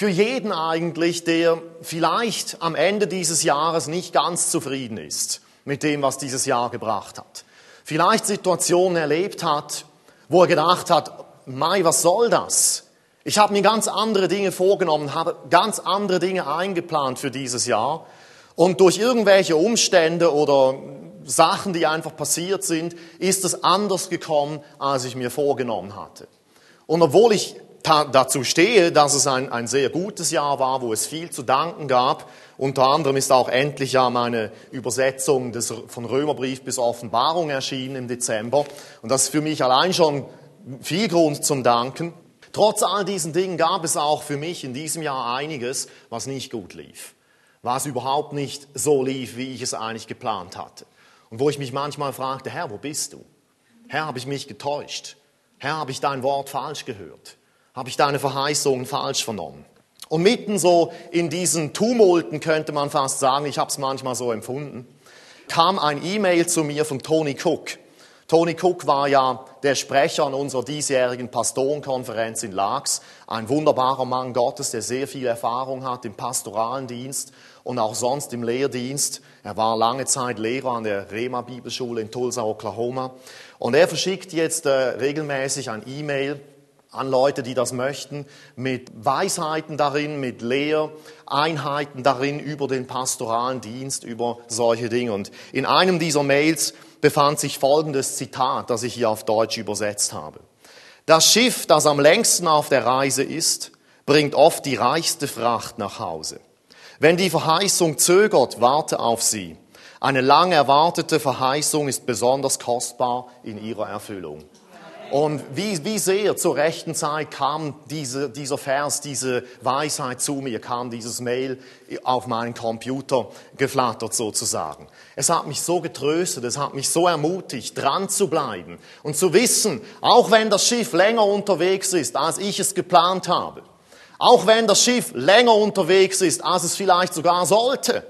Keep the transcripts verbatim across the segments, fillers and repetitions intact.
für jeden eigentlich, der vielleicht am Ende dieses Jahres nicht ganz zufrieden ist mit dem, was dieses Jahr gebracht hat. Vielleicht Situationen erlebt hat, wo er gedacht hat, Mai, was soll das? Ich habe mir ganz andere Dinge vorgenommen, habe ganz andere Dinge eingeplant für dieses Jahr. Und durch irgendwelche Umstände oder Sachen, die einfach passiert sind, ist es anders gekommen, als ich mir vorgenommen hatte. Und obwohl ich ta- dazu stehe, dass es ein, ein sehr gutes Jahr war, wo es viel zu danken gab, unter anderem ist auch endlich ja meine Übersetzung des, von Römerbrief bis Offenbarung erschienen im Dezember. Und das ist für mich allein schon viel Grund zum Danken. Trotz all diesen Dingen gab es auch für mich in diesem Jahr einiges, was nicht gut lief. Was überhaupt nicht so lief, wie ich es eigentlich geplant hatte. Und wo ich mich manchmal fragte, Herr, wo bist du? Herr, habe ich mich getäuscht? Herr, habe ich dein Wort falsch gehört? Habe ich deine Verheißungen falsch vernommen? Und mitten so in diesen Tumulten, könnte man fast sagen, ich habe es manchmal so empfunden, kam ein E-Mail zu mir von Tony Cook. Tony Cook war ja der Sprecher an unserer diesjährigen Pastorenkonferenz in Laax, ein wunderbarer Mann Gottes, der sehr viel Erfahrung hat im pastoralen Dienst und auch sonst im Lehrdienst. Er war lange Zeit Lehrer an der Rema Bibelschule in Tulsa, Oklahoma. Und er verschickt jetzt äh, regelmäßig ein E-Mail an Leute, die das möchten, mit Weisheiten darin, mit Lehreinheiten darin über den pastoralen Dienst, über solche Dinge. Und in einem dieser Mails befand sich folgendes Zitat, das ich hier auf Deutsch übersetzt habe. Das Schiff, das am längsten auf der Reise ist, bringt oft die reichste Fracht nach Hause. Wenn die Verheißung zögert, warte auf sie. Eine lang erwartete Verheißung ist besonders kostbar in ihrer Erfüllung. Und wie, wie sehr zur rechten Zeit kam diese, dieser Vers, diese Weisheit zu mir, kam dieses Mail auf meinen Computer geflattert sozusagen. Es hat mich so getröstet, es hat mich so ermutigt, dran zu bleiben und zu wissen, auch wenn das Schiff länger unterwegs ist, als ich es geplant habe, auch wenn das Schiff länger unterwegs ist, als es vielleicht sogar sollte.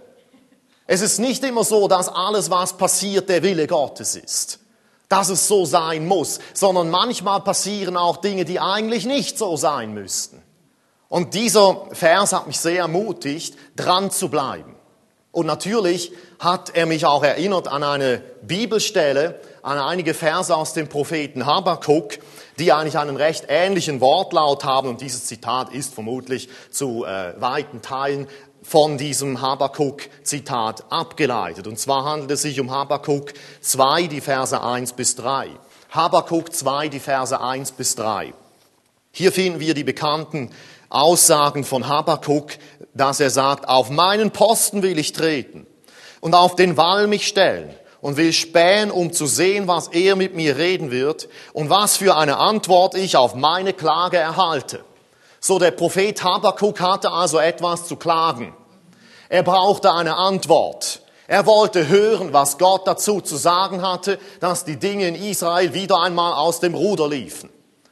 Es ist nicht immer so, dass alles, was passiert, der Wille Gottes ist. Dass es so sein muss, sondern manchmal passieren auch Dinge, die eigentlich nicht so sein müssten. Und dieser Vers hat mich sehr ermutigt, dran zu bleiben. Und natürlich hat er mich auch erinnert an eine Bibelstelle, an einige Verse aus dem Propheten Habakuk, die eigentlich einen recht ähnlichen Wortlaut haben. Und dieses Zitat ist vermutlich zu äh, weiten Teilen von diesem Habakuk-Zitat abgeleitet. Und zwar handelt es sich um Habakuk zwei, die Verse eins bis drei. Habakuk zwei, die Verse eins bis drei. Hier finden wir die bekannten Aussagen von Habakuk, dass er sagt, auf meinen Posten will ich treten und auf den Wall mich stellen und will spähen, um zu sehen, was er mit mir reden wird und was für eine Antwort ich auf meine Klage erhalte. So, der Prophet Habakuk hatte also etwas zu klagen. Er brauchte eine Antwort. Er wollte hören, was Gott dazu zu sagen hatte, dass die Dinge in Israel wieder einmal aus dem Ruder liefen.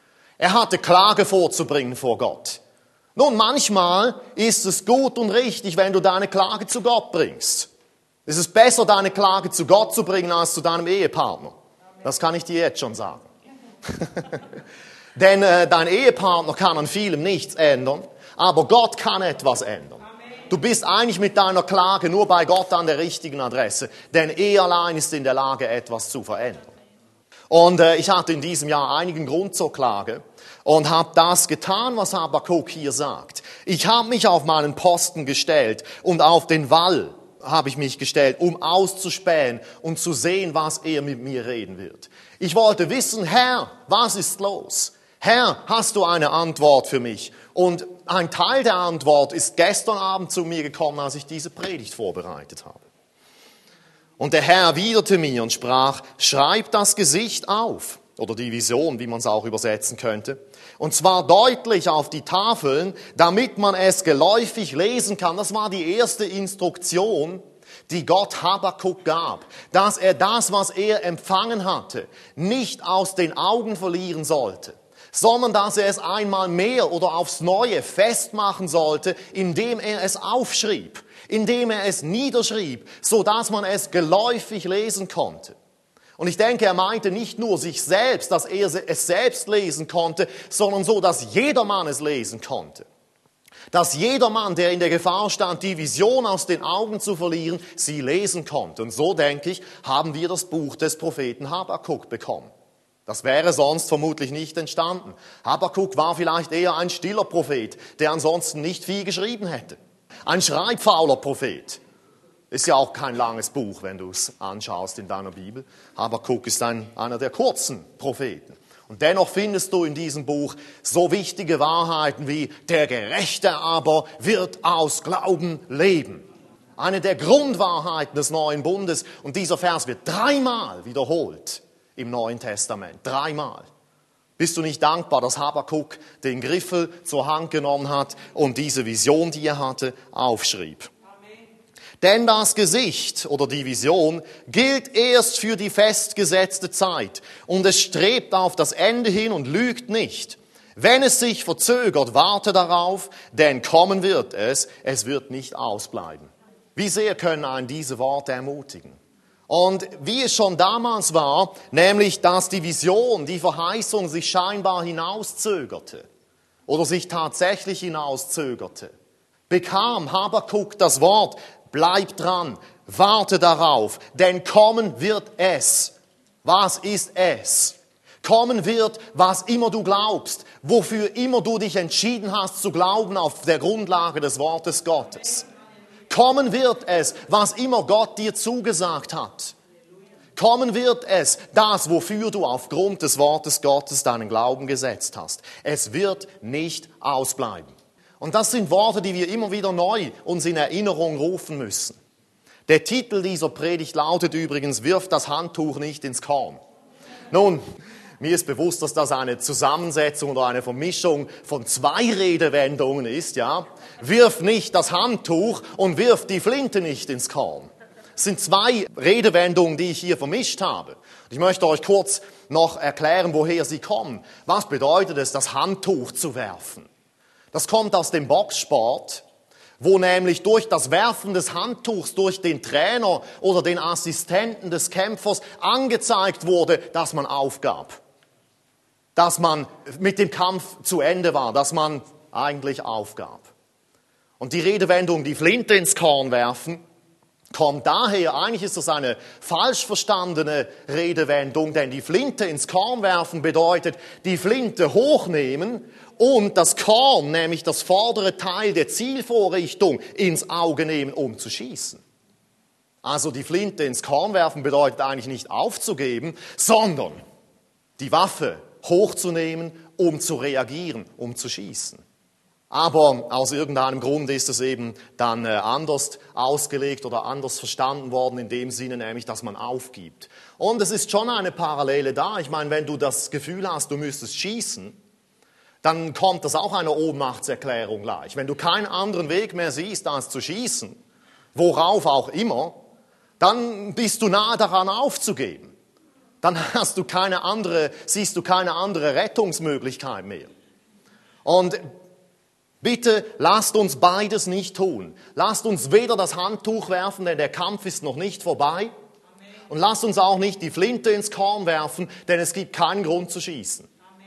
Er hatte Klage vorzubringen vor Gott. Nun, manchmal ist es gut und richtig, wenn du deine Klage zu Gott bringst. Es ist besser, deine Klage zu Gott zu bringen, als zu deinem Ehepartner. Das kann ich dir jetzt schon sagen. Denn äh, dein Ehepartner kann an vielem nichts ändern, aber Gott kann etwas ändern. Du bist eigentlich mit deiner Klage nur bei Gott an der richtigen Adresse, denn er allein ist in der Lage, etwas zu verändern. Und äh, ich hatte in diesem Jahr einigen Grund zur Klage und habe das getan, was Habakuk hier sagt. Ich habe mich auf meinen Posten gestellt und auf den Wall habe ich mich gestellt, um auszuspähen und zu sehen, was er mit mir reden wird. Ich wollte wissen, Herr, was ist los? Herr, hast du eine Antwort für mich? Und ein Teil der Antwort ist gestern Abend zu mir gekommen, als ich diese Predigt vorbereitet habe. Und der Herr erwiderte mir und sprach, schreib das Gesicht auf, oder die Vision, wie man es auch übersetzen könnte, und zwar deutlich auf die Tafeln, damit man es geläufig lesen kann. Das war die erste Instruktion, die Gott Habakuk gab, dass er das, was er empfangen hatte, nicht aus den Augen verlieren sollte, sondern dass er es einmal mehr oder aufs Neue festmachen sollte, indem er es aufschrieb, indem er es niederschrieb, so dass man es geläufig lesen konnte. Und ich denke, er meinte nicht nur sich selbst, dass er es selbst lesen konnte, sondern so, dass jedermann es lesen konnte. dass jedermann, der in der Gefahr stand, die Vision aus den Augen zu verlieren, sie lesen konnte. Und so, denke ich, haben wir das Buch des Propheten Habakuk bekommen. Das wäre sonst vermutlich nicht entstanden. Habakuk war vielleicht eher ein stiller Prophet, der ansonsten nicht viel geschrieben hätte. Ein schreibfauler Prophet. Ist ja auch kein langes Buch, wenn du es anschaust in deiner Bibel. Habakuk ist ein, einer der kurzen Propheten. Und dennoch findest du in diesem Buch so wichtige Wahrheiten wie: der Gerechte aber wird aus Glauben leben. Eine der Grundwahrheiten des Neuen Bundes. Und dieser Vers wird dreimal wiederholt im Neuen Testament. Dreimal. Bist du nicht dankbar, dass Habakuk den Griffel zur Hand genommen hat und diese Vision, die er hatte, aufschrieb? Denn das Gesicht oder die Vision gilt erst für die festgesetzte Zeit und es strebt auf das Ende hin und lügt nicht. Wenn es sich verzögert, warte darauf, denn kommen wird es, es wird nicht ausbleiben. Wie sehr können einen diese Worte ermutigen? Und wie es schon damals war, nämlich dass die Vision, die Verheißung sich scheinbar hinauszögerte oder sich tatsächlich hinauszögerte, bekam Habakuk das Wort: bleib dran, warte darauf, denn kommen wird es. Was ist es? Kommen wird, was immer du glaubst, wofür immer du dich entschieden hast zu glauben auf der Grundlage des Wortes Gottes. Kommen wird es, was immer Gott dir zugesagt hat. Kommen wird es, das, wofür du aufgrund des Wortes Gottes deinen Glauben gesetzt hast. Es wird nicht ausbleiben. Und das sind Worte, die wir immer wieder neu uns in Erinnerung rufen müssen. Der Titel dieser Predigt lautet übrigens: Wirf das Handtuch nicht ins Korn. Nun, mir ist bewusst, dass das eine Zusammensetzung oder eine Vermischung von zwei Redewendungen ist, ja. Wirf nicht das Handtuch und wirf die Flinte nicht ins Korn. Es sind zwei Redewendungen, die ich hier vermischt habe. Ich möchte euch kurz noch erklären, woher sie kommen. Was bedeutet es, das Handtuch zu werfen? Das kommt aus dem Boxsport, wo nämlich durch das Werfen des Handtuchs durch den Trainer oder den Assistenten des Kämpfers angezeigt wurde, dass man aufgab. Dass man mit dem Kampf zu Ende war, dass man eigentlich aufgab. Und die Redewendung, die Flinte ins Korn werfen, kommt daher, eigentlich ist das eine falsch verstandene Redewendung, denn die Flinte ins Korn werfen bedeutet, die Flinte hochnehmen und das Korn, nämlich das vordere Teil der Zielvorrichtung, ins Auge nehmen, um zu schießen. Also die Flinte ins Korn werfen bedeutet eigentlich nicht aufzugeben, sondern die Waffe hochzunehmen, um zu reagieren, um zu schießen. Aber aus irgendeinem Grund ist es eben dann anders ausgelegt oder anders verstanden worden, in dem Sinne nämlich, dass man aufgibt. Und es ist schon eine Parallele da. Ich meine, wenn du das Gefühl hast, du müsstest schießen, dann kommt das auch einer Ohnmachtserklärung gleich. Wenn du keinen anderen Weg mehr siehst, als zu schießen, worauf auch immer, dann bist du nahe daran aufzugeben. Dann hast du keine andere, siehst du keine andere Rettungsmöglichkeit mehr. Und bitte lasst uns beides nicht tun. Lasst uns weder das Handtuch werfen, denn der Kampf ist noch nicht vorbei. Und lasst uns auch nicht die Flinte ins Korn werfen, denn es gibt keinen Grund zu schießen.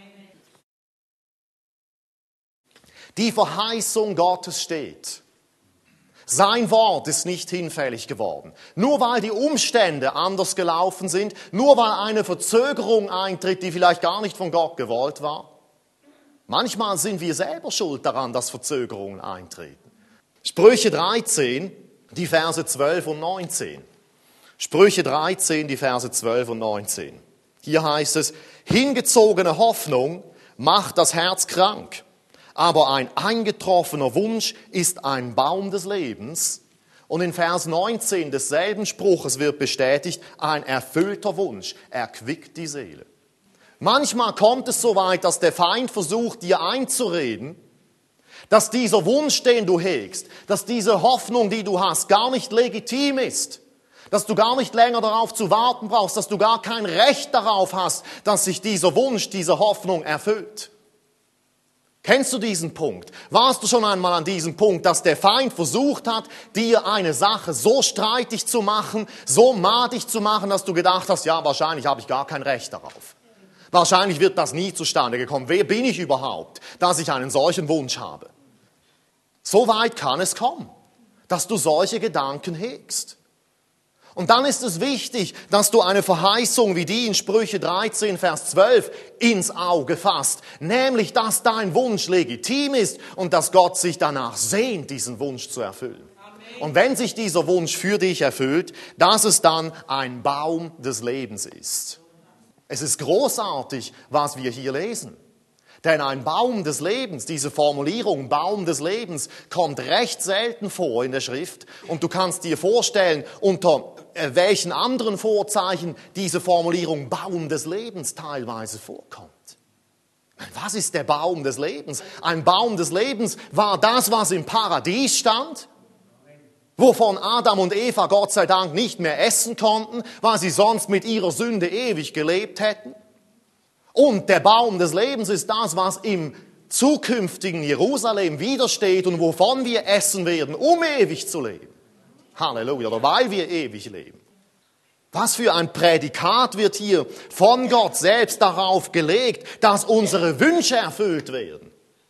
Die Verheißung Gottes steht. Sein Wort ist nicht hinfällig geworden. Nur weil die Umstände anders gelaufen sind, nur weil eine Verzögerung eintritt, die vielleicht gar nicht von Gott gewollt war. Manchmal sind wir selber schuld daran, dass Verzögerungen eintreten. Sprüche dreizehn, die Verse zwölf und neunzehn. Sprüche dreizehn, die Verse zwölf und neunzehn. Hier heißt es: Hingezogene Hoffnung macht das Herz krank. Aber ein eingetroffener Wunsch ist ein Baum des Lebens. Und in Vers neunzehn desselben Spruches wird bestätigt, ein erfüllter Wunsch erquickt die Seele. Manchmal kommt es so weit, dass der Feind versucht, dir einzureden, dass dieser Wunsch, den du hegst, dass diese Hoffnung, die du hast, gar nicht legitim ist. Dass du gar nicht länger darauf zu warten brauchst, dass du gar kein Recht darauf hast, dass sich dieser Wunsch, diese Hoffnung erfüllt. Kennst du diesen Punkt? Warst du schon einmal an diesem Punkt, dass der Feind versucht hat, dir eine Sache so streitig zu machen, so madig zu machen, dass du gedacht hast, ja, wahrscheinlich habe ich gar kein Recht darauf. Wahrscheinlich wird das nie zustande gekommen. Wer bin ich überhaupt, dass ich einen solchen Wunsch habe? So weit kann es kommen, dass du solche Gedanken hegst. Und dann ist es wichtig, dass du eine Verheißung wie die in Sprüche dreizehn, Vers zwölf ins Auge fasst. Nämlich, dass dein Wunsch legitim ist und dass Gott sich danach sehnt, diesen Wunsch zu erfüllen. Amen. Und wenn sich dieser Wunsch für dich erfüllt, dass es dann ein Baum des Lebens ist. Es ist großartig, was wir hier lesen. Denn ein Baum des Lebens, diese Formulierung Baum des Lebens, kommt recht selten vor in der Schrift. Und du kannst dir vorstellen, unter welchen anderen Vorzeichen diese Formulierung Baum des Lebens teilweise vorkommt. Was ist der Baum des Lebens? Ein Baum des Lebens war das, was im Paradies stand, wovon Adam und Eva Gott sei Dank nicht mehr essen konnten, weil sie sonst mit ihrer Sünde ewig gelebt hätten. Und der Baum des Lebens ist das, was im zukünftigen Jerusalem widersteht und wovon wir essen werden, um ewig zu leben. Halleluja, oder weil wir ewig leben. Was für ein Prädikat wird hier von Gott selbst darauf gelegt, dass unsere Wünsche erfüllt werden.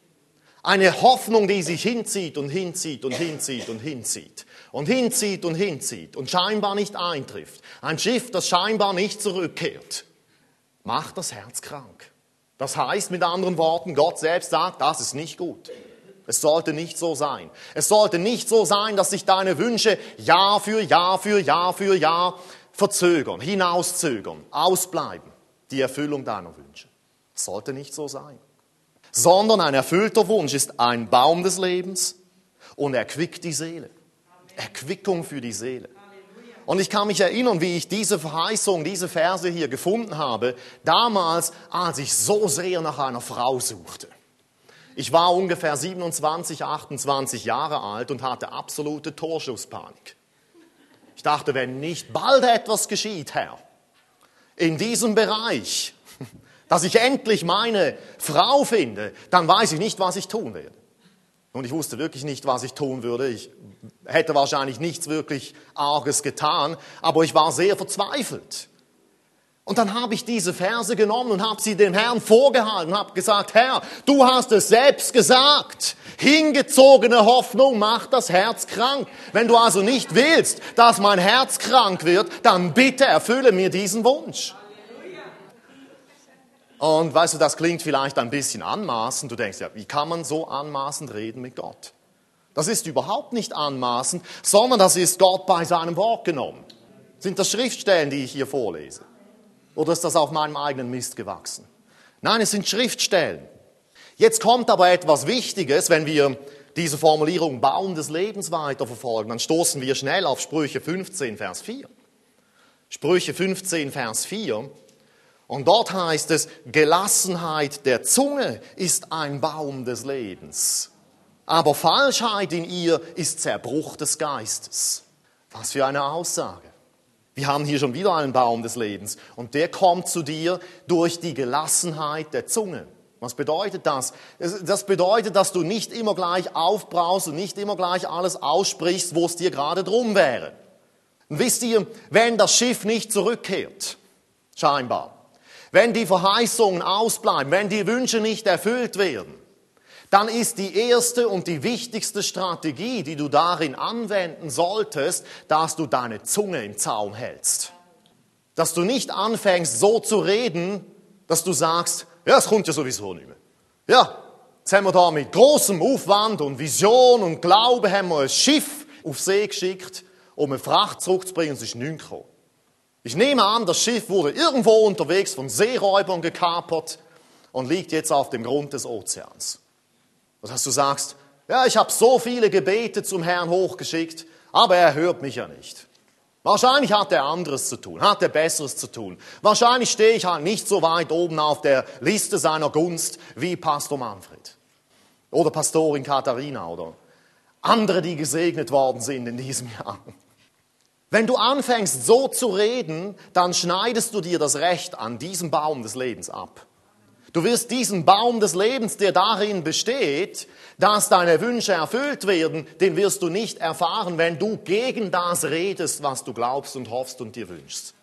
Eine Hoffnung, die sich hinzieht und hinzieht und hinzieht und hinzieht und hinzieht und hinzieht und scheinbar nicht eintrifft. Ein Schiff, das scheinbar nicht zurückkehrt. Macht das Herz krank. Das heißt mit anderen Worten, Gott selbst sagt, das ist nicht gut. Es sollte nicht so sein. Es sollte nicht so sein, dass sich deine Wünsche Jahr für Jahr für Jahr für Jahr verzögern, hinauszögern, ausbleiben. Die Erfüllung deiner Wünsche. Es sollte nicht so sein. Sondern ein erfüllter Wunsch ist ein Baum des Lebens und erquickt die Seele. Erquickung für die Seele. Und ich kann mich erinnern, wie ich diese Verheißung, diese Verse hier gefunden habe, damals, als ich so sehr nach einer Frau suchte. Ich war ungefähr siebenundzwanzig, achtundzwanzig Jahre alt und hatte absolute Torschusspanik. Ich dachte, wenn nicht bald etwas geschieht, Herr, in diesem Bereich, dass ich endlich meine Frau finde, dann weiß ich nicht, was ich tun werde. Und ich wusste wirklich nicht, was ich tun würde. Ich hätte wahrscheinlich nichts wirklich Arges getan, aber ich war sehr verzweifelt. Und dann habe ich diese Verse genommen und habe sie dem Herrn vorgehalten und habe gesagt, Herr, du hast es selbst gesagt. Hingezogene Hoffnung macht das Herz krank. Wenn du also nicht willst, dass mein Herz krank wird, dann bitte erfülle mir diesen Wunsch. Und weißt du, das klingt vielleicht ein bisschen anmaßend. Du denkst, ja, wie kann man so anmaßend reden mit Gott? Das ist überhaupt nicht anmaßend, sondern das ist Gott bei seinem Wort genommen. Sind das Schriftstellen, die ich hier vorlese? Oder ist das auf meinem eigenen Mist gewachsen? Nein, es sind Schriftstellen. Jetzt kommt aber etwas Wichtiges, wenn wir diese Formulierung Baum des Lebens weiterverfolgen, dann stoßen wir schnell auf Sprüche fünfzehn, Vers vier. Sprüche fünfzehn, Vers vier. Und dort heißt es, Gelassenheit der Zunge ist ein Baum des Lebens. Aber Falschheit in ihr ist Zerbruch des Geistes. Was für eine Aussage. Wir haben hier schon wieder einen Baum des Lebens. Und der kommt zu dir durch die Gelassenheit der Zunge. Was bedeutet das? Das bedeutet, dass du nicht immer gleich aufbraust und nicht immer gleich alles aussprichst, wo es dir gerade drum wäre. Und wisst ihr, wenn das Schiff nicht zurückkehrt, scheinbar, wenn die Verheißungen ausbleiben, wenn die Wünsche nicht erfüllt werden, dann ist die erste und die wichtigste Strategie, die du darin anwenden solltest, dass du deine Zunge im Zaum hältst. Dass du nicht anfängst, so zu reden, dass du sagst, ja, es kommt ja sowieso nicht mehr. Ja, jetzt haben wir da mit großem Aufwand und Vision und Glaube haben wir ein Schiff auf See geschickt, um eine Fracht zurückzubringen, und es ist nichts gekommen. Ich nehme an, das Schiff wurde irgendwo unterwegs von Seeräubern gekapert und liegt jetzt auf dem Grund des Ozeans. Das heißt, du sagst, ja, ich habe so viele Gebete zum Herrn hochgeschickt, aber er hört mich ja nicht. Wahrscheinlich hat er anderes zu tun, hat er Besseres zu tun. Wahrscheinlich stehe ich halt nicht so weit oben auf der Liste seiner Gunst wie Pastor Manfred oder Pastorin Katharina oder andere, die gesegnet worden sind in diesem Jahr. Wenn du anfängst, so zu reden, dann schneidest du dir das Recht an diesem Baum des Lebens ab. Du wirst diesen Baum des Lebens, der darin besteht, dass deine Wünsche erfüllt werden, den wirst du nicht erfahren, wenn du gegen das redest, was du glaubst und hoffst und dir wünschst.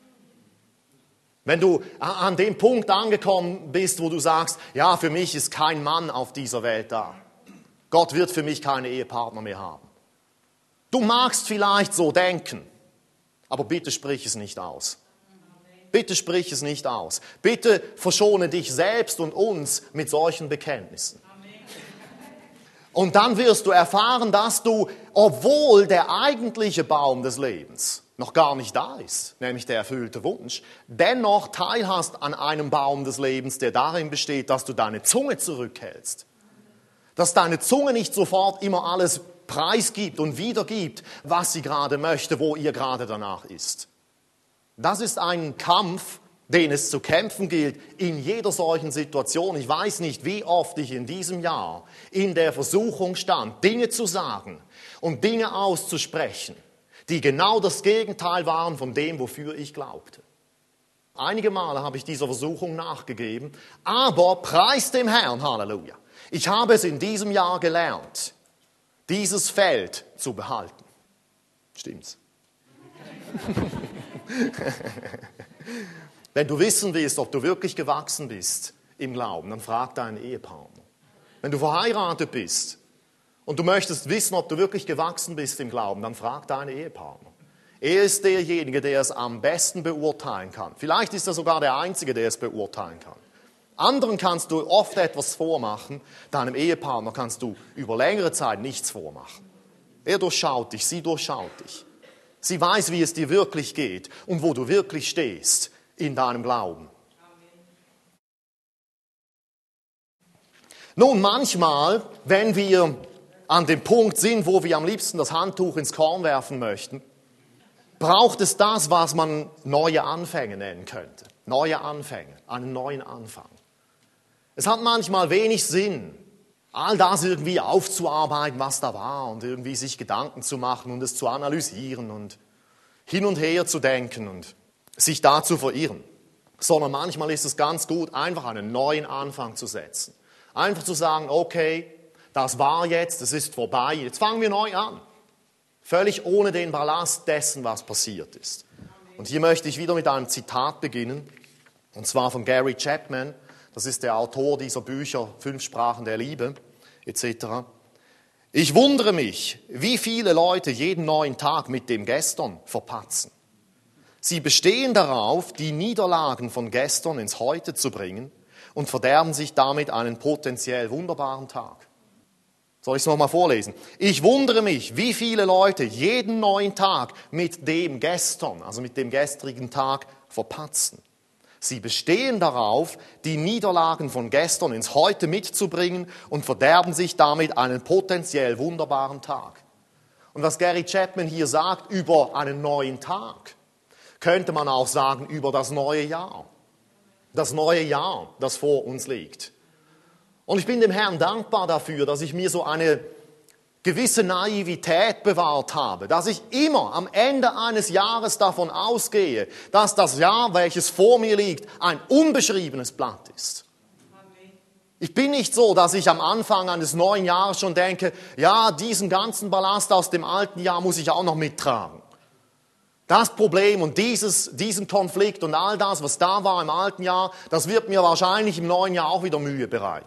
Wenn du an dem Punkt angekommen bist, wo du sagst, ja, für mich ist kein Mann auf dieser Welt da. Gott wird für mich keine Ehepartner mehr haben. Du magst vielleicht so denken, aber bitte sprich es nicht aus. Bitte sprich es nicht aus. Bitte verschone dich selbst und uns mit solchen Bekenntnissen. Und dann wirst du erfahren, dass du, obwohl der eigentliche Baum des Lebens noch gar nicht da ist, nämlich der erfüllte Wunsch, dennoch teilhast an einem Baum des Lebens, der darin besteht, dass du deine Zunge zurückhältst. Dass deine Zunge nicht sofort immer alles preisgibt und wiedergibt, was sie gerade möchte, wo ihr gerade danach ist. Das ist ein Kampf, den es zu kämpfen gilt in jeder solchen Situation. Ich weiß nicht, wie oft ich in diesem Jahr in der Versuchung stand, Dinge zu sagen und Dinge auszusprechen, die genau das Gegenteil waren von dem, wofür ich glaubte. Einige Male habe ich dieser Versuchung nachgegeben, aber preis dem Herrn, Halleluja. Ich habe es in diesem Jahr gelernt, dieses Feld zu behalten. Stimmt's? Wenn du wissen willst, ob du wirklich gewachsen bist im Glauben, dann frag deinen Ehepartner. Wenn du verheiratet bist und du möchtest wissen, ob du wirklich gewachsen bist im Glauben, dann frag deinen Ehepartner. Er ist derjenige, der es am besten beurteilen kann. Vielleicht ist er sogar der Einzige, der es beurteilen kann. Anderen kannst du oft etwas vormachen, deinem Ehepartner kannst du über längere Zeit nichts vormachen. Er durchschaut dich, sie durchschaut dich. Sie weiß, wie es dir wirklich geht und wo du wirklich stehst in deinem Glauben. Nun, manchmal, wenn wir an dem Punkt sind, wo wir am liebsten das Handtuch ins Korn werfen möchten, braucht es das, was man neue Anfänge nennen könnte. Neue Anfänge, einen neuen Anfang. Es hat manchmal wenig Sinn, all das irgendwie aufzuarbeiten, was da war und irgendwie sich Gedanken zu machen und es zu analysieren und hin und her zu denken und sich da zu verirren. Sondern manchmal ist es ganz gut, einfach einen neuen Anfang zu setzen. Einfach zu sagen, okay, das war jetzt, es ist vorbei, jetzt fangen wir neu an. Völlig ohne den Ballast dessen, was passiert ist. Und hier möchte ich wieder mit einem Zitat beginnen, und zwar von Gary Chapman. Das ist der Autor dieser Bücher, Fünf Sprachen der Liebe, et cetera. Ich wundere mich, wie viele Leute jeden neuen Tag mit dem Gestern verpatzen. Sie bestehen darauf, die Niederlagen von gestern ins Heute zu bringen und verderben sich damit einen potenziell wunderbaren Tag. Soll ich es nochmal vorlesen? Ich wundere mich, wie viele Leute jeden neuen Tag mit dem Gestern, also mit dem gestrigen Tag, verpatzen. Sie bestehen darauf, die Niederlagen von gestern ins Heute mitzubringen und verderben sich damit einen potenziell wunderbaren Tag. Und was Gary Chapman hier sagt über einen neuen Tag, könnte man auch sagen über das neue Jahr. Das neue Jahr, das vor uns liegt. Und ich bin dem Herrn dankbar dafür, dass ich mir so eine gewisse Naivität bewahrt habe, dass ich immer am Ende eines Jahres davon ausgehe, dass das Jahr, welches vor mir liegt, ein unbeschriebenes Blatt ist. Ich bin nicht so, dass ich am Anfang eines neuen Jahres schon denke, ja, diesen ganzen Ballast aus dem alten Jahr muss ich auch noch mittragen. Das Problem und dieses, diesen Konflikt und all das, was da war im alten Jahr, das wird mir wahrscheinlich im neuen Jahr auch wieder Mühe bereiten.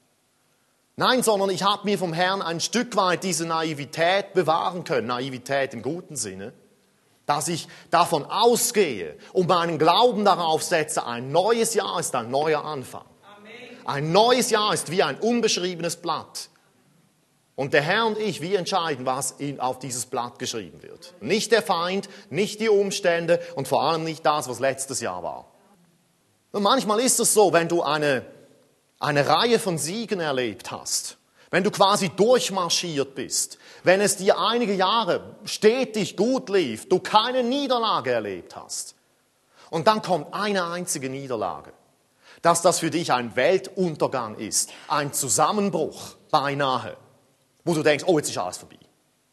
Nein, sondern ich habe mir vom Herrn ein Stück weit diese Naivität bewahren können, Naivität im guten Sinne, dass ich davon ausgehe und meinen Glauben darauf setze, ein neues Jahr ist ein neuer Anfang. Amen. Ein neues Jahr ist wie ein unbeschriebenes Blatt. Und der Herr und ich, wir entscheiden, was auf dieses Blatt geschrieben wird. Nicht der Feind, nicht die Umstände und vor allem nicht das, was letztes Jahr war. Und manchmal ist es so, wenn du eine eine Reihe von Siegen erlebt hast, wenn du quasi durchmarschiert bist, wenn es dir einige Jahre stetig gut lief, du keine Niederlage erlebt hast und dann kommt eine einzige Niederlage, dass das für dich ein Weltuntergang ist, ein Zusammenbruch beinahe, wo du denkst, oh, jetzt ist alles vorbei.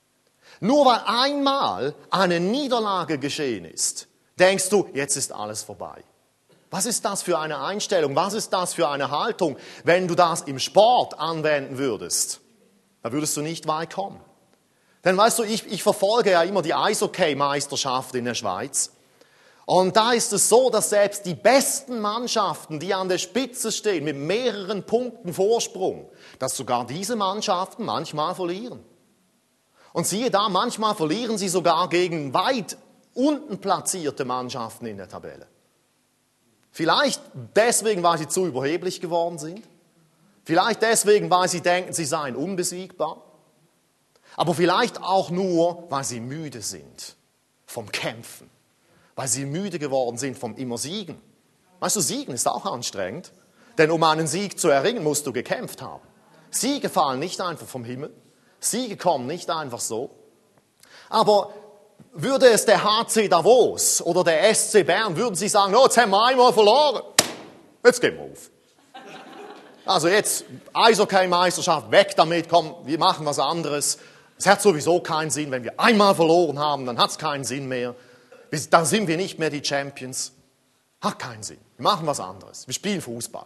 Nur weil einmal eine Niederlage geschehen ist, denkst du, jetzt ist alles vorbei. Was ist das für eine Einstellung? Was ist das für eine Haltung? Wenn du das im Sport anwenden würdest, dann würdest du nicht weit kommen. Denn weißt du, ich, ich verfolge ja immer die Eishockey-Meisterschaft in der Schweiz. Und da ist es so, dass selbst die besten Mannschaften, die an der Spitze stehen, mit mehreren Punkten Vorsprung, dass sogar diese Mannschaften manchmal verlieren. Und siehe da, manchmal verlieren sie sogar gegen weit unten platzierte Mannschaften in der Tabelle. Vielleicht deswegen, weil sie zu überheblich geworden sind. Vielleicht deswegen, weil sie denken, sie seien unbesiegbar. Aber vielleicht auch nur, weil sie müde sind vom Kämpfen. Weil sie müde geworden sind vom immer Siegen. Weißt du, Siegen ist auch anstrengend. Denn um einen Sieg zu erringen, musst du gekämpft haben. Siege fallen nicht einfach vom Himmel. Siege kommen nicht einfach so. Aber würde es der H C Davos oder der S C Bern, würden sie sagen, oh, jetzt haben wir einmal verloren. Jetzt gehen wir auf. Also jetzt Eishockey-Meisterschaft, weg damit, komm, wir machen was anderes. Es hat sowieso keinen Sinn, wenn wir einmal verloren haben, dann hat es keinen Sinn mehr. Dann sind wir nicht mehr die Champions. Hat keinen Sinn. Wir machen was anderes. Wir spielen Fußball.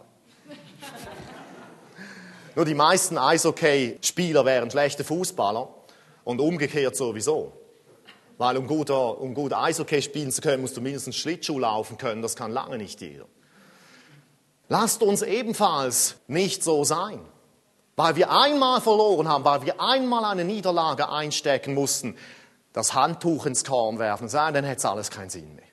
Nur die meisten Eishockey-Spieler wären schlechte Fußballer und umgekehrt sowieso. Weil um gut, um gut Eishockey spielen zu können, musst du mindestens Schlittschuh laufen können. Das kann lange nicht jeder. Lasst uns ebenfalls nicht so sein. Weil wir einmal verloren haben, weil wir einmal eine Niederlage einstecken mussten, das Handtuch ins Korn werfen und sagen, dann hätte es alles keinen Sinn mehr.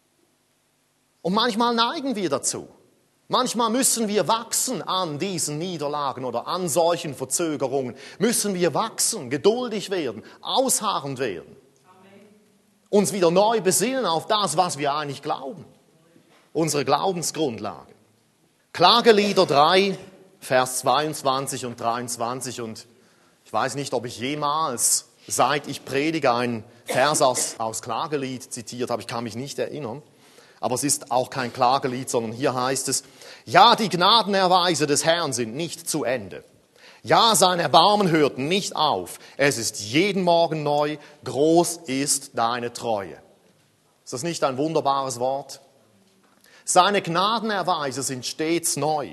Und manchmal neigen wir dazu. Manchmal müssen wir wachsen an diesen Niederlagen oder an solchen Verzögerungen. Müssen wir wachsen, geduldig werden, ausharrend werden. Amen. Uns wieder neu besinnen auf das, was wir eigentlich glauben. Unsere Glaubensgrundlage. Klagelieder drei, Vers zweiundzwanzig und dreiundzwanzig. Und ich weiß nicht, ob ich jemals, seit ich predige, einen Vers aus, aus Klagelied zitiert habe. Ich kann mich nicht erinnern. Aber es ist auch kein Klagelied, sondern hier heißt es, ja, die Gnadenerweise des Herrn sind nicht zu Ende. Ja, sein Erbarmen hört nicht auf. Es ist jeden Morgen neu. Groß ist deine Treue. Ist das nicht ein wunderbares Wort? Seine Gnadenerweise sind stets neu.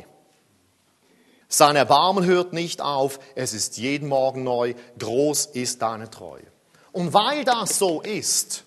Sein Erbarmen hört nicht auf. Es ist jeden Morgen neu. Groß ist deine Treue. Und weil das so ist,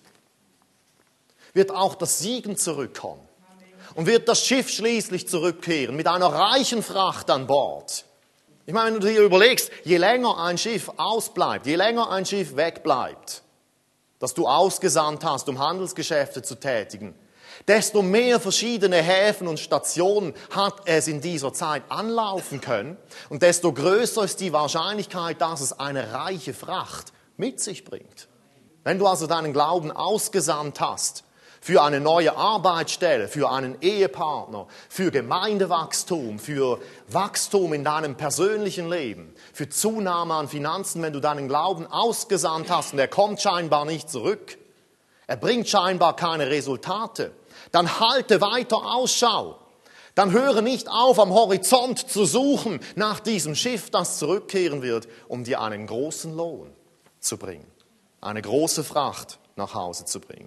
wird auch das Siegen zurückkommen. Und wird das Schiff schließlich zurückkehren mit einer reichen Fracht an Bord. Ich meine, wenn du dir überlegst, je länger ein Schiff ausbleibt, je länger ein Schiff wegbleibt, das du ausgesandt hast, um Handelsgeschäfte zu tätigen, desto mehr verschiedene Häfen und Stationen hat es in dieser Zeit anlaufen können und desto größer ist die Wahrscheinlichkeit, dass es eine reiche Fracht mit sich bringt. Wenn du also deinen Glauben ausgesandt hast, für eine neue Arbeitsstelle, für einen Ehepartner, für Gemeindewachstum, für Wachstum in deinem persönlichen Leben, für Zunahme an Finanzen, wenn du deinen Glauben ausgesandt hast und er kommt scheinbar nicht zurück, er bringt scheinbar keine Resultate, dann halte weiter Ausschau. Dann höre nicht auf, am Horizont zu suchen nach diesem Schiff, das zurückkehren wird, um dir einen großen Lohn zu bringen, eine große Fracht nach Hause zu bringen.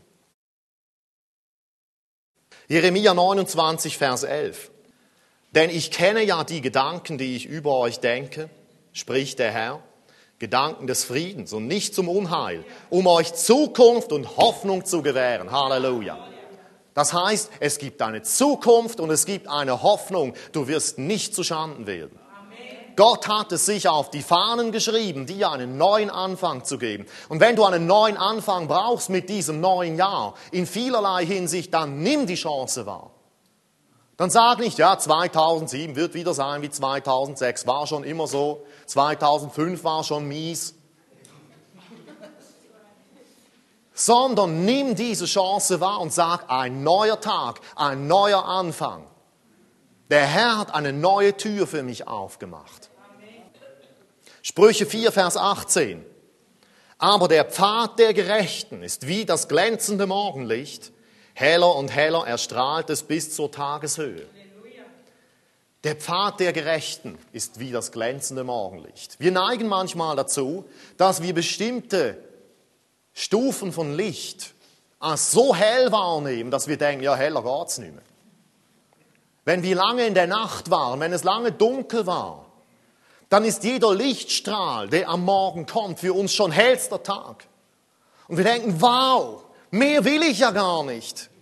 Jeremia neunundzwanzig, Vers elf. Denn ich kenne ja die Gedanken, die ich über euch denke, spricht der Herr, Gedanken des Friedens und nicht zum Unheil, um euch Zukunft und Hoffnung zu gewähren. Halleluja. Das heißt, es gibt eine Zukunft und es gibt eine Hoffnung. Du wirst nicht zu Schanden werden. Gott hat es sich auf die Fahnen geschrieben, dir einen neuen Anfang zu geben. Und wenn du einen neuen Anfang brauchst mit diesem neuen Jahr, in vielerlei Hinsicht, dann nimm die Chance wahr. Dann sag nicht, ja, zweitausendsieben wird wieder sein wie zweitausendsechs, war schon immer so, zweitausendfünf war schon mies. Sondern nimm diese Chance wahr und sag, ein neuer Tag, ein neuer Anfang. Der Herr hat eine neue Tür für mich aufgemacht. Sprüche vier, Vers achtzehn. Aber der Pfad der Gerechten ist wie das glänzende Morgenlicht. Heller und heller erstrahlt es bis zur Tageshöhe. Der Pfad der Gerechten ist wie das glänzende Morgenlicht. Wir neigen manchmal dazu, dass wir bestimmte Stufen von Licht als so hell wahrnehmen, dass wir denken, ja, heller geht's nicht mehr. Wenn wir lange in der Nacht waren, wenn es lange dunkel war, dann ist jeder Lichtstrahl, der am Morgen kommt, für uns schon hellster Tag. Und wir denken, wow, mehr will ich ja gar nicht.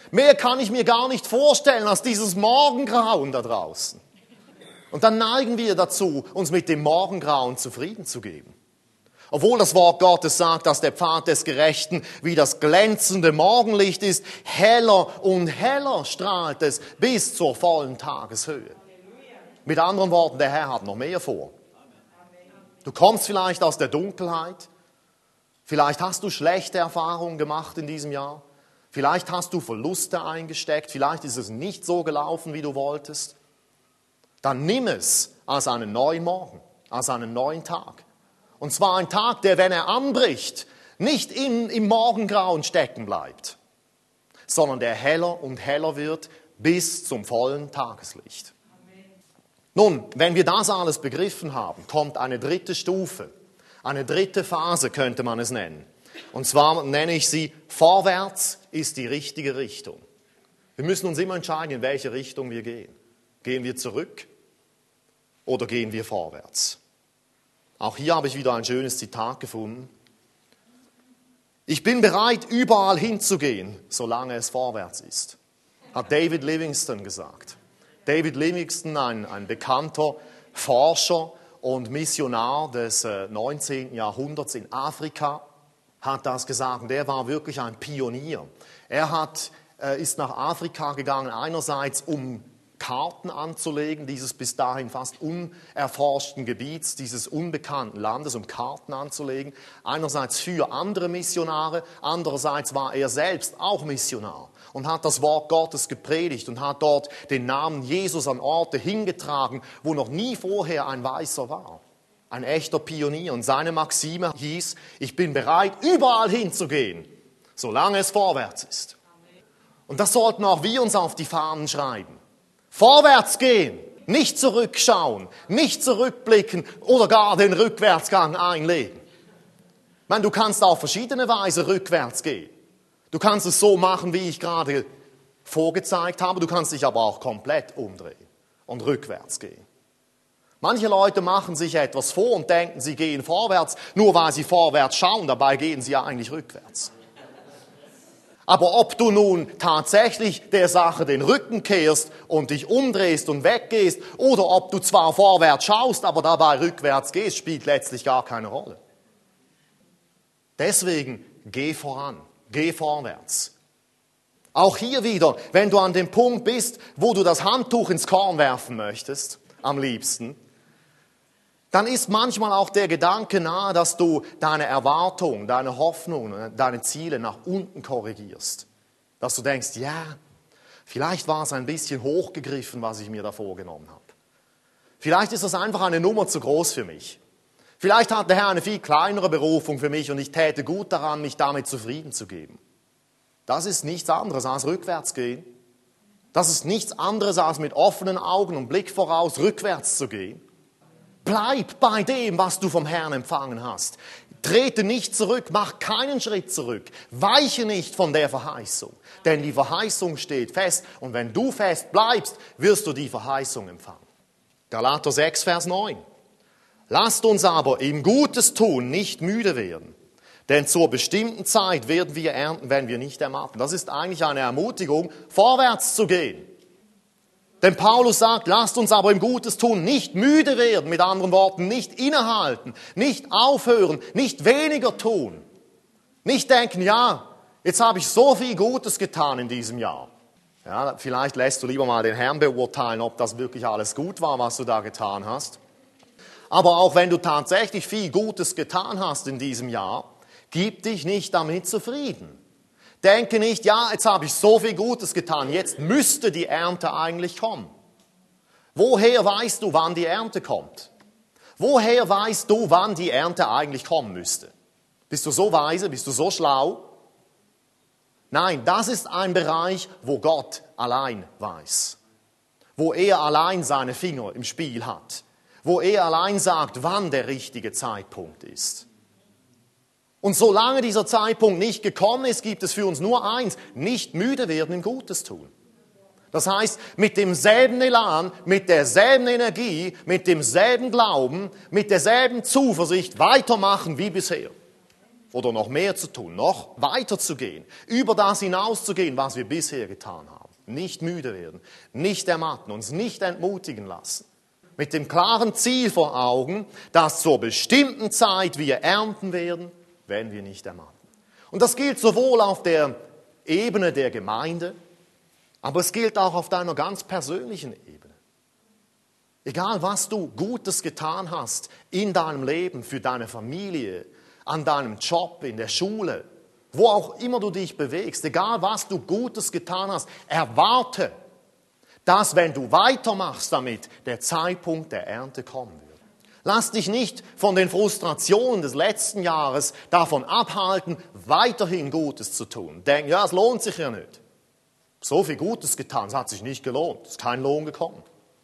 Mehr kann ich mir gar nicht vorstellen als dieses Morgengrauen da draußen. Und dann neigen wir dazu, uns mit dem Morgengrauen zufrieden zu geben. Obwohl das Wort Gottes sagt, dass der Pfad des Gerechten wie das glänzende Morgenlicht ist, heller und heller strahlt es bis zur vollen Tageshöhe. Mit anderen Worten, der Herr hat noch mehr vor. Du kommst vielleicht aus der Dunkelheit, vielleicht hast du schlechte Erfahrungen gemacht in diesem Jahr, vielleicht hast du Verluste eingesteckt, vielleicht ist es nicht so gelaufen, wie du wolltest. Dann nimm es als einen neuen Morgen, als einen neuen Tag. Und zwar ein Tag, der, wenn er anbricht, nicht in, im Morgengrauen stecken bleibt, sondern der heller und heller wird bis zum vollen Tageslicht. Amen. Nun, wenn wir das alles begriffen haben, kommt eine dritte Stufe, eine dritte Phase könnte man es nennen. Und zwar nenne ich sie, vorwärts ist die richtige Richtung. Wir müssen uns immer entscheiden, in welche Richtung wir gehen. Gehen wir zurück oder gehen wir vorwärts? Auch hier habe ich wieder ein schönes Zitat gefunden. Ich bin bereit, überall hinzugehen, solange es vorwärts ist, hat David Livingstone gesagt. David Livingstone, ein, ein bekannter Forscher und Missionar des neunzehnten Jahrhunderts in Afrika, hat das gesagt. Und er war wirklich ein Pionier. Er hat, äh, ist nach Afrika gegangen, einerseits um Karten anzulegen, dieses bis dahin fast unerforschten Gebiets, dieses unbekannten Landes, um Karten anzulegen. Einerseits für andere Missionare, andererseits war er selbst auch Missionar und hat das Wort Gottes gepredigt und hat dort den Namen Jesus an Orte hingetragen, wo noch nie vorher ein Weißer war. Ein echter Pionier. Und seine Maxime hieß, ich bin bereit, überall hinzugehen, solange es vorwärts ist. Und das sollten auch wir uns auf die Fahnen schreiben. Vorwärts gehen, nicht zurückschauen, nicht zurückblicken oder gar den Rückwärtsgang einlegen. Ich meine, du kannst auf verschiedene Weise rückwärts gehen. Du kannst es so machen, wie ich gerade vorgezeigt habe, du kannst dich aber auch komplett umdrehen und rückwärts gehen. Manche Leute machen sich etwas vor und denken, sie gehen vorwärts, nur weil sie vorwärts schauen, dabei gehen sie ja eigentlich rückwärts. Aber ob du nun tatsächlich der Sache den Rücken kehrst und dich umdrehst und weggehst, oder ob du zwar vorwärts schaust, aber dabei rückwärts gehst, spielt letztlich gar keine Rolle. Deswegen geh voran, geh vorwärts. Auch hier wieder, wenn du an dem Punkt bist, wo du das Handtuch ins Korn werfen möchtest, am liebsten, dann ist manchmal auch der Gedanke nahe, dass du deine Erwartungen, deine Hoffnungen, deine Ziele nach unten korrigierst. Dass du denkst, ja, vielleicht war es ein bisschen hochgegriffen, was ich mir da vorgenommen habe. Vielleicht ist das einfach eine Nummer zu groß für mich. Vielleicht hat der Herr eine viel kleinere Berufung für mich und ich täte gut daran, mich damit zufrieden zu geben. Das ist nichts anderes als rückwärts gehen. Das ist nichts anderes als mit offenen Augen und Blick voraus rückwärts zu gehen. Bleib bei dem, was du vom Herrn empfangen hast. Trete nicht zurück, mach keinen Schritt zurück. Weiche nicht von der Verheißung. Denn die Verheißung steht fest. Und wenn du fest bleibst, wirst du die Verheißung empfangen. Galater sechs, Vers neun. Lasst uns aber im Gutes tun nicht müde werden. Denn zur bestimmten Zeit werden wir ernten, wenn wir nicht ermatten. Das ist eigentlich eine Ermutigung, vorwärts zu gehen. Denn Paulus sagt, lasst uns aber im Gutes tun nicht müde werden, mit anderen Worten, nicht innehalten, nicht aufhören, nicht weniger tun. Nicht denken, ja, jetzt habe ich so viel Gutes getan in diesem Jahr. Ja, vielleicht lässt du lieber mal den Herrn beurteilen, ob das wirklich alles gut war, was du da getan hast. Aber auch wenn du tatsächlich viel Gutes getan hast in diesem Jahr, gib dich nicht damit zufrieden. Denke nicht, ja, jetzt habe ich so viel Gutes getan, jetzt müsste die Ernte eigentlich kommen. Woher weißt du, wann die Ernte kommt? Woher weißt du, wann die Ernte eigentlich kommen müsste? Bist du so weise, bist du so schlau? Nein, das ist ein Bereich, wo Gott allein weiß. Wo er allein seine Finger im Spiel hat. Wo er allein sagt, wann der richtige Zeitpunkt ist. Und solange dieser Zeitpunkt nicht gekommen ist, gibt es für uns nur eins, nicht müde werden im Gutes tun. Das heißt, mit demselben Elan, mit derselben Energie, mit demselben Glauben, mit derselben Zuversicht weitermachen wie bisher. oder noch mehr zu tun, noch weiter zu gehen, über das hinauszugehen, was wir bisher getan haben. Nicht müde werden, nicht ermatten, uns nicht entmutigen lassen. Mit dem klaren Ziel vor Augen, dass zur bestimmten Zeit wir ernten werden, wenn wir nicht ermatten. Und das gilt sowohl auf der Ebene der Gemeinde, aber es gilt auch auf deiner ganz persönlichen Ebene. Egal, was du Gutes getan hast in deinem Leben, für deine Familie, an deinem Job, in der Schule, wo auch immer du dich bewegst, egal was du Gutes getan hast, erwarte, dass, wenn du weitermachst damit, der Zeitpunkt der Ernte kommen wird. Lass dich nicht von den Frustrationen des letzten Jahres davon abhalten, weiterhin Gutes zu tun. Denk, ja, es lohnt sich ja nicht. So viel Gutes getan, es hat sich nicht gelohnt, es ist kein Lohn gekommen.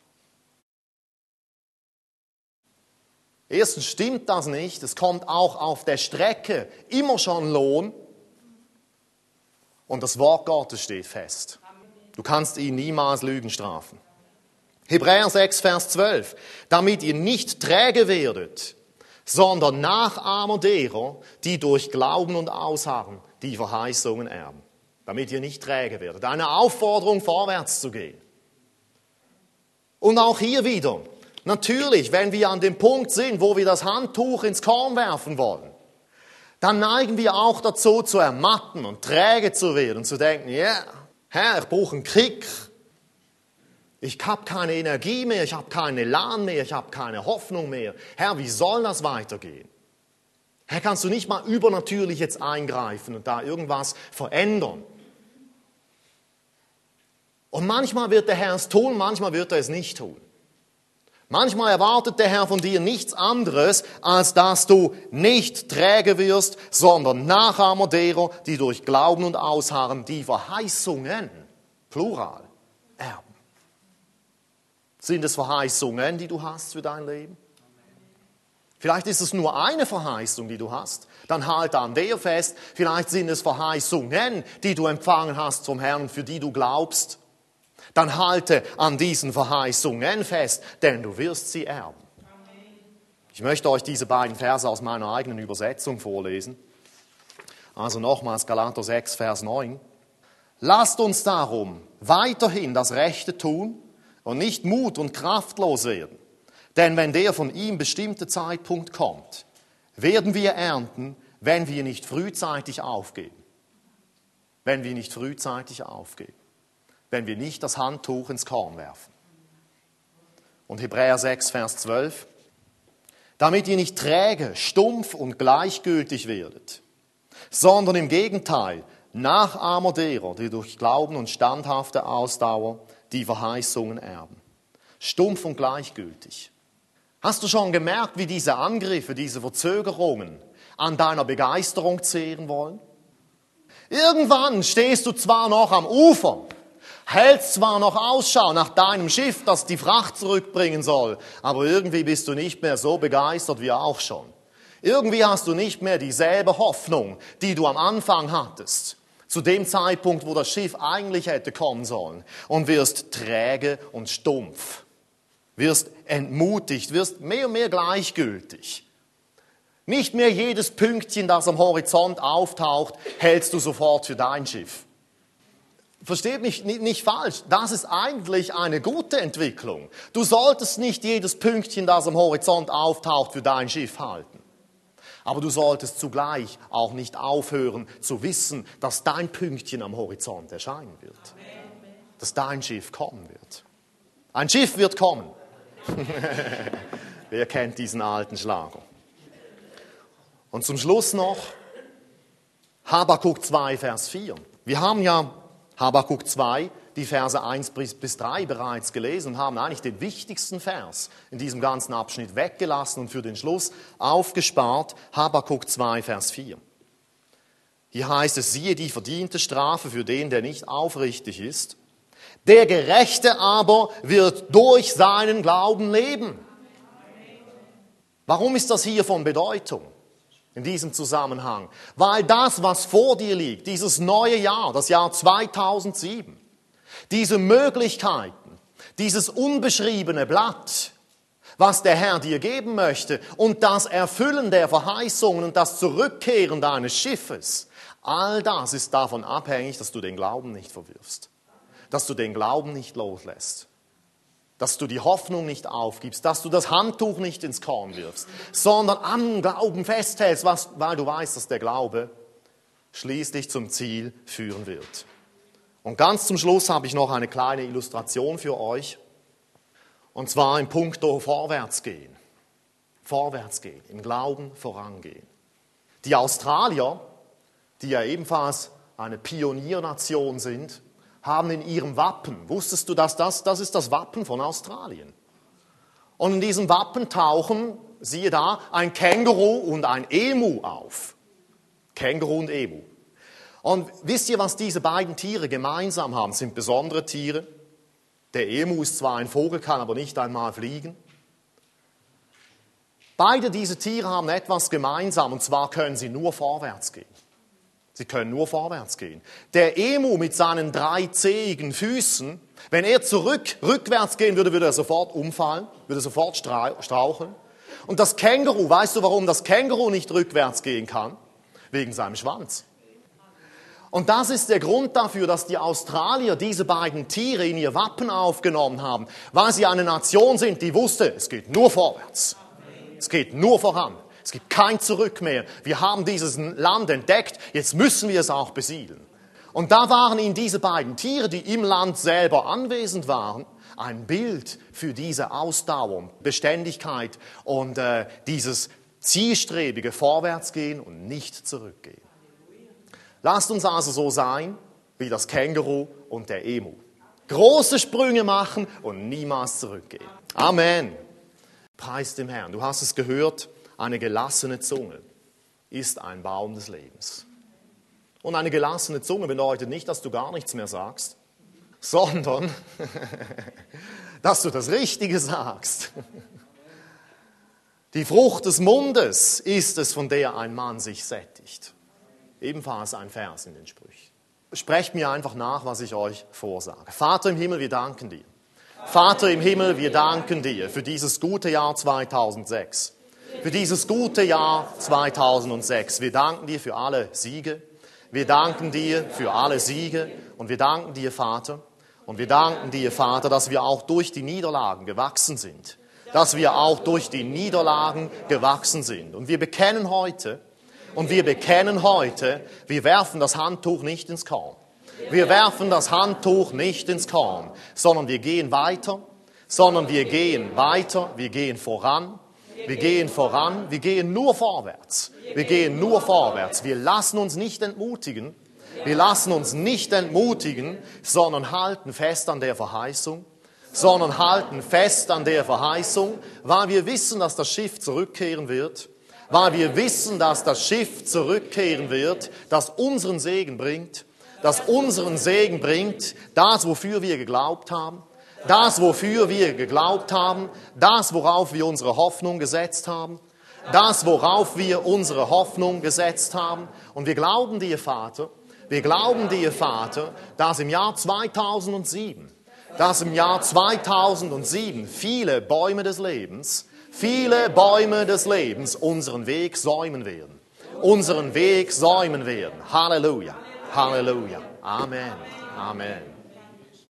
Erstens stimmt das nicht, es kommt auch auf der Strecke immer schon Lohn und das Wort Gottes steht fest. Du kannst ihn niemals Lügen strafen. Hebräer sechs, Vers zwölf. Damit ihr nicht träge werdet, sondern Nachahmer derer, die durch Glauben und Ausharren die Verheißungen erben. Damit ihr nicht träge werdet. Eine Aufforderung, vorwärts zu gehen. Und auch hier wieder, natürlich, wenn wir an dem Punkt sind, wo wir das Handtuch ins Korn werfen wollen, dann neigen wir auch dazu, zu ermatten und träge zu werden und zu denken, ja, yeah, Herr, ich brauche einen Kick. Ich habe keine Energie mehr, ich habe keinen Elan mehr, ich habe keine Hoffnung mehr. Herr, wie soll das weitergehen? Herr, kannst du nicht mal übernatürlich jetzt eingreifen und da irgendwas verändern? Und manchmal wird der Herr es tun, manchmal wird er es nicht tun. Manchmal erwartet der Herr von dir nichts anderes, als dass du nicht träge wirst, sondern Nachahmer derer, die durch Glauben und Ausharren die Verheißungen, Plural, erben. Sind es Verheißungen, die du hast für dein Leben? Vielleicht ist es nur eine Verheißung, die du hast. Dann halte an der fest. Vielleicht sind es Verheißungen, die du empfangen hast vom Herrn, für die du glaubst. Dann halte an diesen Verheißungen fest, denn du wirst sie erben. Ich möchte euch diese beiden Verse aus meiner eigenen Übersetzung vorlesen. Also nochmals Galater sechs, Vers neun. Lasst uns darum weiterhin das Rechte tun und nicht mut- und kraftlos werden. Denn wenn der von ihm bestimmte Zeitpunkt kommt, werden wir ernten, wenn wir nicht frühzeitig aufgeben. Wenn wir nicht frühzeitig aufgeben. Wenn wir nicht das Handtuch ins Korn werfen. Und Hebräer sechs, Vers zwölf. Damit ihr nicht träge, stumpf und gleichgültig werdet, sondern im Gegenteil Nachahmer derer, die durch Glauben und standhafte Ausdauer die Verheißungen erben. Stumpf und gleichgültig. Hast du schon gemerkt, wie diese Angriffe, diese Verzögerungen an deiner Begeisterung zehren wollen? Irgendwann stehst du zwar noch am Ufer, hältst zwar noch Ausschau nach deinem Schiff, das die Fracht zurückbringen soll, aber irgendwie bist du nicht mehr so begeistert wie auch schon. Irgendwie hast du nicht mehr dieselbe Hoffnung, die du am Anfang hattest, zu dem Zeitpunkt, wo das Schiff eigentlich hätte kommen sollen, und wirst träge und stumpf, wirst entmutigt, wirst mehr und mehr gleichgültig. Nicht mehr jedes Pünktchen, das am Horizont auftaucht, hältst du sofort für dein Schiff. Versteht mich nicht, nicht falsch, das ist eigentlich eine gute Entwicklung. Du solltest nicht jedes Pünktchen, das am Horizont auftaucht, für dein Schiff halten. Aber du solltest zugleich auch nicht aufhören zu wissen, dass dein Pünktchen am Horizont erscheinen wird. Dass dein Schiff kommen wird. Ein Schiff wird kommen. Wer kennt diesen alten Schlager? Und zum Schluss noch Habakuk zwei, Vers vier. Wir haben ja Habakuk zwei, die Verse eins bis drei bereits gelesen und haben eigentlich den wichtigsten Vers in diesem ganzen Abschnitt weggelassen und für den Schluss aufgespart. Habakuk zwei, Vers vier. Hier heißt es, siehe die verdiente Strafe für den, der nicht aufrichtig ist. Der Gerechte aber wird durch seinen Glauben leben. Warum ist das hier von Bedeutung? In diesem Zusammenhang. Weil das, was vor dir liegt, dieses neue Jahr, das Jahr zweitausendsieben, diese Möglichkeiten, dieses unbeschriebene Blatt, was der Herr dir geben möchte und das Erfüllen der Verheißungen und das Zurückkehren deines Schiffes, all das ist davon abhängig, dass du den Glauben nicht verwirfst, dass du den Glauben nicht loslässt, dass du die Hoffnung nicht aufgibst, dass du das Handtuch nicht ins Korn wirfst, sondern am Glauben festhältst, was, weil du weißt, dass der Glaube schließlich zum Ziel führen wird. Und ganz zum Schluss habe ich noch eine kleine Illustration für euch. Und zwar im Punkto Vorwärtsgehen. Vorwärtsgehen, im Glauben vorangehen. Die Australier, die ja ebenfalls eine Pioniernation sind, haben in ihrem Wappen, wusstest du, dass das, das ist das Wappen von Australien. Und in diesem Wappen tauchen, siehe da, ein Känguru und ein Emu auf. Känguru und Emu. Und wisst ihr, was diese beiden Tiere gemeinsam haben? Das sind besondere Tiere. Der Emu ist zwar ein Vogel, kann aber nicht einmal fliegen. Beide diese Tiere haben etwas gemeinsam, und zwar können sie nur vorwärts gehen. Sie können nur vorwärts gehen. Der Emu mit seinen dreizähigen Füßen, wenn er zurück, rückwärts gehen würde, würde er sofort umfallen, würde sofort straucheln. Und das Känguru, weißt du, warum das Känguru nicht rückwärts gehen kann? Wegen seinem Schwanz. Und das ist der Grund dafür, dass die Australier diese beiden Tiere in ihr Wappen aufgenommen haben, weil sie eine Nation sind, die wusste, es geht nur vorwärts. Es geht nur voran. Es gibt kein Zurück mehr. Wir haben dieses Land entdeckt, jetzt müssen wir es auch besiedeln. Und da waren ihnen diese beiden Tiere, die im Land selber anwesend waren, ein Bild für diese Ausdauer, Beständigkeit und äh, dieses zielstrebige Vorwärtsgehen und nicht zurückgehen. Lasst uns also so sein wie das Känguru und der Emu. Große Sprünge machen und niemals zurückgehen. Amen. Preis dem Herrn. Du hast es gehört, eine gelassene Zunge ist ein Baum des Lebens. Und eine gelassene Zunge bedeutet nicht, dass du gar nichts mehr sagst, sondern dass du das Richtige sagst. Die Frucht des Mundes ist es, von der ein Mann sich sättigt. Ebenfalls ein Vers in den Sprüchen. Sprecht mir einfach nach, was ich euch vorsage. Vater im Himmel, wir danken dir. Vater im Himmel, wir danken dir für dieses gute Jahr zweitausendsechs. Für dieses gute Jahr zweitausendsechs. Wir danken dir für alle Siege. Wir danken dir für alle Siege. Und wir danken dir, Vater. Und wir danken dir, Vater, dass wir auch durch die Niederlagen gewachsen sind. Dass wir auch durch die Niederlagen gewachsen sind. Und wir bekennen heute, Und wir bekennen heute, wir werfen das Handtuch nicht ins Korn. Wir werfen das Handtuch nicht ins Korn, sondern wir gehen weiter, sondern wir gehen weiter, wir gehen voran, wir gehen voran, wir gehen nur vorwärts. Wir gehen nur vorwärts. Wir lassen uns nicht entmutigen, wir lassen uns nicht entmutigen, sondern halten fest an der Verheißung, sondern halten fest an der Verheißung, weil wir wissen, dass das Schiff zurückkehren wird, weil wir wissen, dass das Schiff zurückkehren wird, das unseren Segen bringt, das unseren Segen bringt, das, wofür wir geglaubt haben, das, wofür wir geglaubt haben, das, worauf wir unsere Hoffnung gesetzt haben, das, worauf wir unsere Hoffnung gesetzt haben. Und wir glauben dir, Vater, wir glauben dir, Vater, dass im Jahr zweitausendsieben, dass im Jahr zweitausendsieben viele Bäume des Lebens Viele Bäume des Lebens unseren Weg säumen werden. Unseren Weg säumen werden. Halleluja. Halleluja. Amen. Amen.